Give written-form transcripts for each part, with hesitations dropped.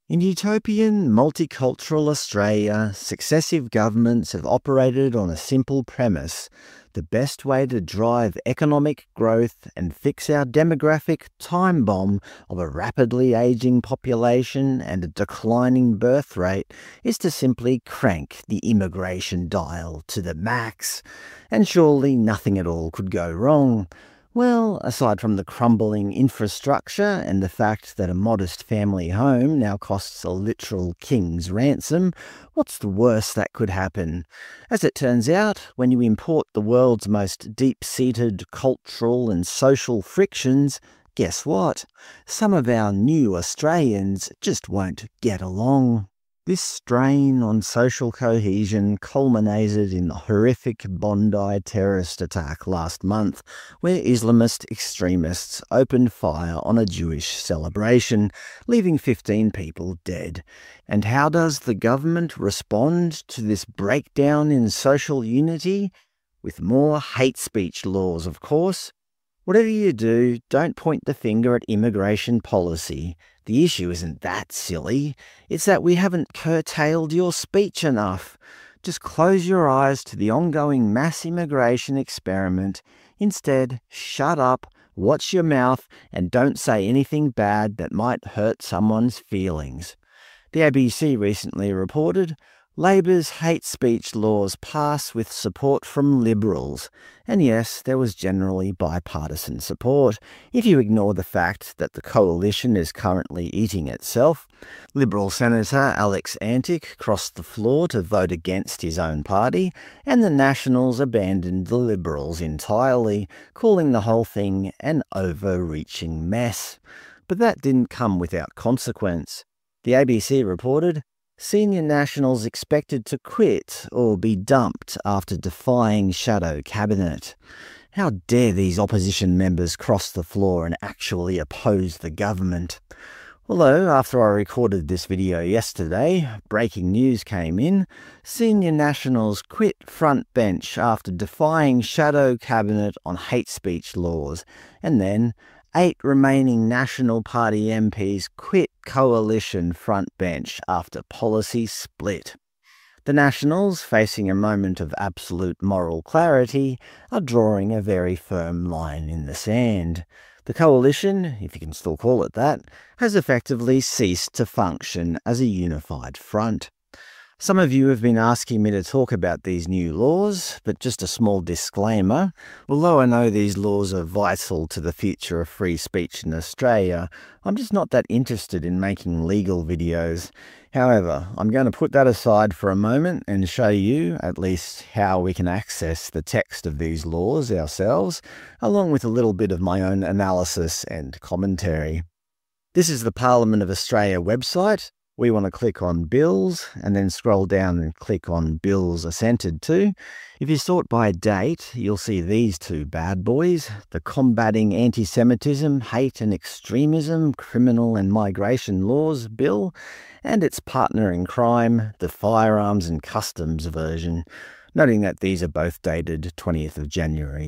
In utopian, multicultural Australia, successive governments have operated on a simple premise: the best way to drive economic growth and fix our demographic time bomb of a rapidly ageing population and a declining birth rate is to simply crank the immigration dial to the max. And surely nothing at all could go wrong. Well, aside from the crumbling infrastructure and the fact that a modest family home now costs a literal king's ransom, what's the worst that could happen? As it turns out, when you import the world's most deep-seated cultural and social frictions, guess what? Some of our new Australians just won't get along. This strain on social cohesion culminated in the horrific Bondi terrorist attack last month, where Islamist extremists opened fire on a Jewish celebration, leaving 15 people dead. And how does the government respond to this breakdown in social unity? With more hate speech laws, of course. Whatever you do, don't point the finger at immigration policy. The issue isn't that silly. It's that we haven't curtailed your speech enough. Just close your eyes to the ongoing mass immigration experiment. Instead, shut up, watch your mouth, and don't say anything bad that might hurt someone's feelings. The ABC recently reported, Labor's hate speech laws pass with support from Liberals. And yes, there was generally bipartisan support, if you ignore the fact that the coalition is currently eating itself. Liberal Senator Alex Antic crossed the floor to vote against his own party, and the Nationals abandoned the Liberals entirely, calling the whole thing an overreaching mess. But that didn't come without consequence. The ABC reported, Senior Nationals expected to quit or be dumped after defying shadow cabinet. How dare these opposition members cross the floor and actually oppose the government? Although, after I recorded this video yesterday, breaking news came in. Senior Nationals quit front bench after defying shadow cabinet on hate speech laws, and then 8 remaining National Party MPs quit coalition front bench after policy split. The Nationals, facing a moment of absolute moral clarity, are drawing a very firm line in the sand. The coalition, if you can still call it that, has effectively ceased to function as a unified front. Some of you have been asking me to talk about these new laws, but just a small disclaimer. Although I know these laws are vital to the future of free speech in Australia, I'm just not that interested in making legal videos. However, I'm going to put that aside for a moment and show you at least how we can access the text of these laws ourselves, along with a little bit of my own analysis and commentary. This is the Parliament of Australia website. We want to click on Bills and then scroll down and click on Bills Assented to. If you sort by date, you'll see these two bad boys, the Combating Anti-Semitism, Hate and Extremism, Criminal and Migration Laws Bill, and its partner in crime, the Firearms and Customs version, noting that these are both dated 20th of January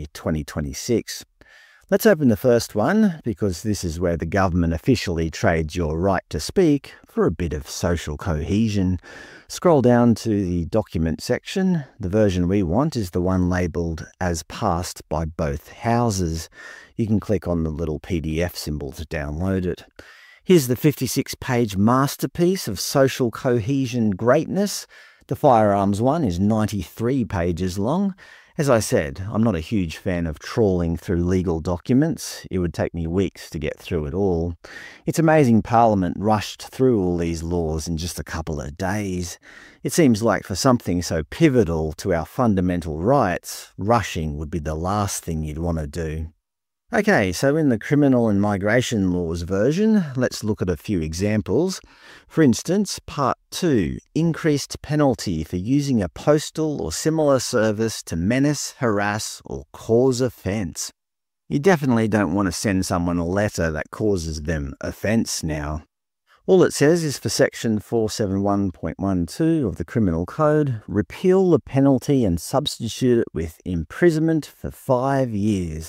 2026. Let's open the first one, because this is where the government officially trades your right to speak for a bit of social cohesion. Scroll down to the document section. The version we want is the one labelled as passed by both houses. You can click on the little PDF symbol to download it. Here's the 56-page masterpiece of social cohesion greatness. The firearms one is 93 pages long. As I said, I'm not a huge fan of trawling through legal documents. It would take me weeks to get through it all. It's amazing Parliament rushed through all these laws in just a couple of days. It seems like for something so pivotal to our fundamental rights, rushing would be the last thing you'd want to do. Okay, so in the Criminal and Migration Laws version, let's look at a few examples. For instance, Part 2, increased penalty for using a postal or similar service to menace, harass, or cause offence. You definitely don't want to send someone a letter that causes them offence now. All it says is for Section 471.12 of the Criminal Code, repeal the penalty and substitute it with imprisonment for 5 years.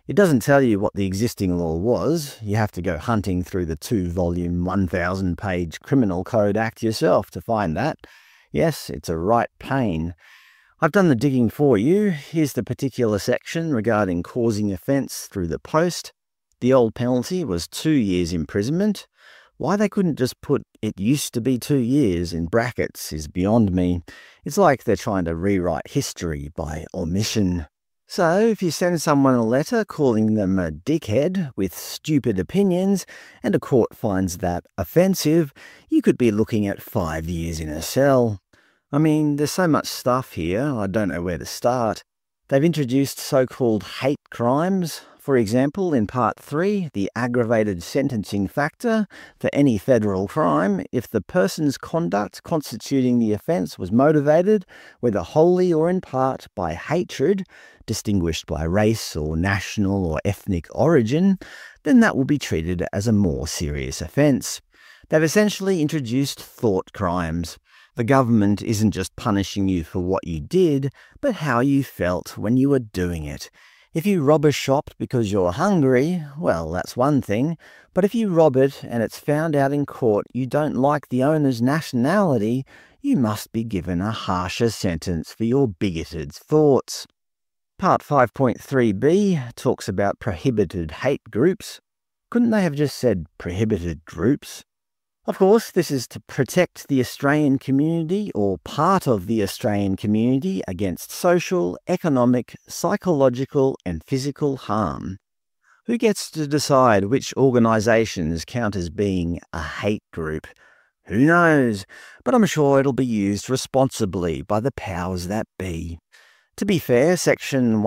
It doesn't tell you what the existing law was. You have to go hunting through the 2-volume, 1,000-page Criminal Code Act yourself to find that. Yes, it's a right pain. I've done the digging for you. Here's the particular section regarding causing offence through the post. The old penalty was 2 years imprisonment. Why they couldn't just put "it used to be 2 years" in brackets is beyond me. It's like they're trying to rewrite history by omission. So, if you send someone a letter calling them a dickhead with stupid opinions, and a court finds that offensive, you could be looking at 5 years in a cell. I mean, there's so much stuff here, I don't know where to start. They've introduced so-called hate crimes. For example, in Part 3, the aggravated sentencing factor for any federal crime, if the person's conduct constituting the offence was motivated, whether wholly or in part, by hatred, distinguished by race or national or ethnic origin, then that will be treated as a more serious offence. They've essentially introduced thought crimes. The government isn't just punishing you for what you did, but how you felt when you were doing it. If you rob a shop because you're hungry, well, that's one thing. But if you rob it and it's found out in court you don't like the owner's nationality, you must be given a harsher sentence for your bigoted thoughts. Part 5.3b talks about prohibited hate groups. Couldn't they have just said prohibited groups? Of course, this is to protect the Australian community or part of the Australian community against social, economic, psychological and physical harm. Who gets to decide which organisations count as being a hate group? Who knows? But I'm sure it'll be used responsibly by the powers that be. To be fair, Section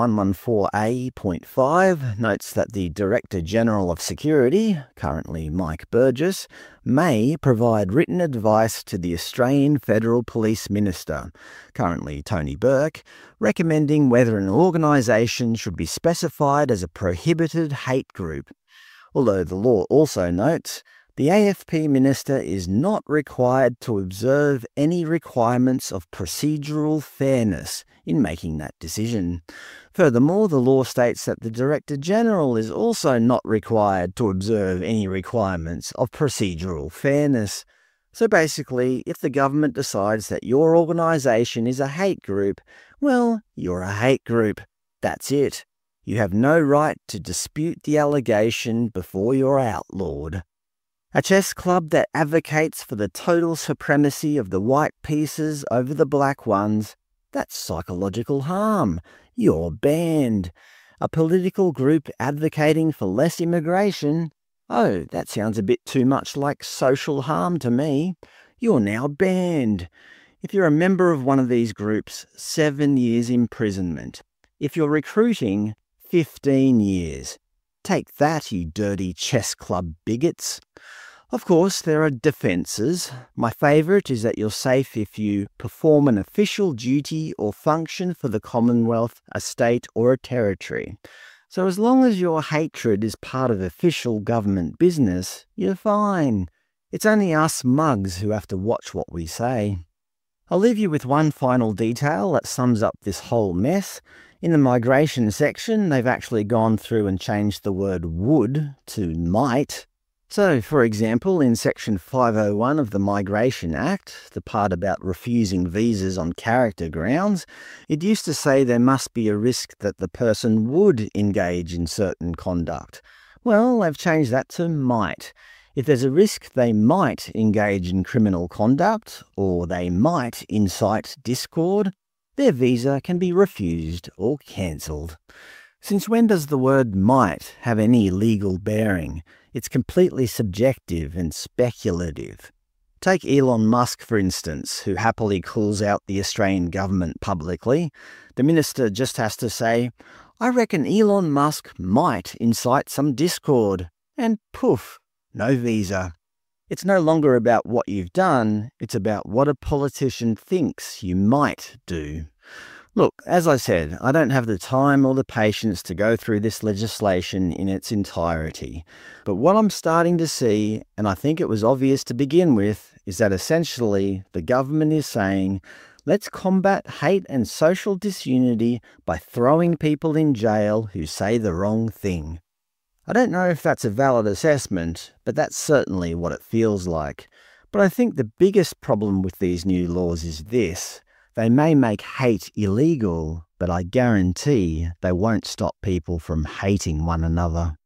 114A.5 notes that the Director General of Security, currently Mike Burgess, may provide written advice to the Australian Federal Police Minister, currently Tony Burke, recommending whether an organisation should be specified as a prohibited hate group. Although the law also notes the AFP Minister is not required to observe any requirements of procedural fairness in making that decision. Furthermore, the law states that the Director General is also not required to observe any requirements of procedural fairness. So basically, if the government decides that your organisation is a hate group, well, you're a hate group. That's it. You have no right to dispute the allegation before you're outlawed. A chess club that advocates for the total supremacy of the white pieces over the black ones, that's psychological harm. You're banned. A political group advocating for less immigration, oh, that sounds a bit too much like social harm to me. You're now banned. If you're a member of one of these groups, 7 years imprisonment. If you're recruiting, 15 years. Take that, you dirty chess club bigots. Of course, there are defences. My favourite is that you're safe if you perform an official duty or function for the Commonwealth, a state or a territory. So as long as your hatred is part of official government business, you're fine. It's only us mugs who have to watch what we say. I'll leave you with one final detail that sums up this whole mess. In the migration section, they've actually gone through and changed the word would to might. So, for example, in Section 501 of the Migration Act, the part about refusing visas on character grounds, it used to say there must be a risk that the person would engage in certain conduct. Well, they've changed that to might. If there's a risk they might engage in criminal conduct, or they might incite discord, their visa can be refused or cancelled. Since when does the word might have any legal bearing? It's completely subjective and speculative. Take Elon Musk, for instance, who happily calls out the Australian government publicly. The minister just has to say, "I reckon Elon Musk might incite some discord," and poof, no visa. It's no longer about what you've done, it's about what a politician thinks you might do. Look, as I said, I don't have the time or the patience to go through this legislation in its entirety. But what I'm starting to see, and I think it was obvious to begin with, is that essentially the government is saying, Let's combat hate and social disunity by throwing people in jail who say the wrong thing. I don't know if that's a valid assessment, but that's certainly what it feels like. But I think the biggest problem with these new laws is this. They may make hate illegal, but I guarantee they won't stop people from hating one another.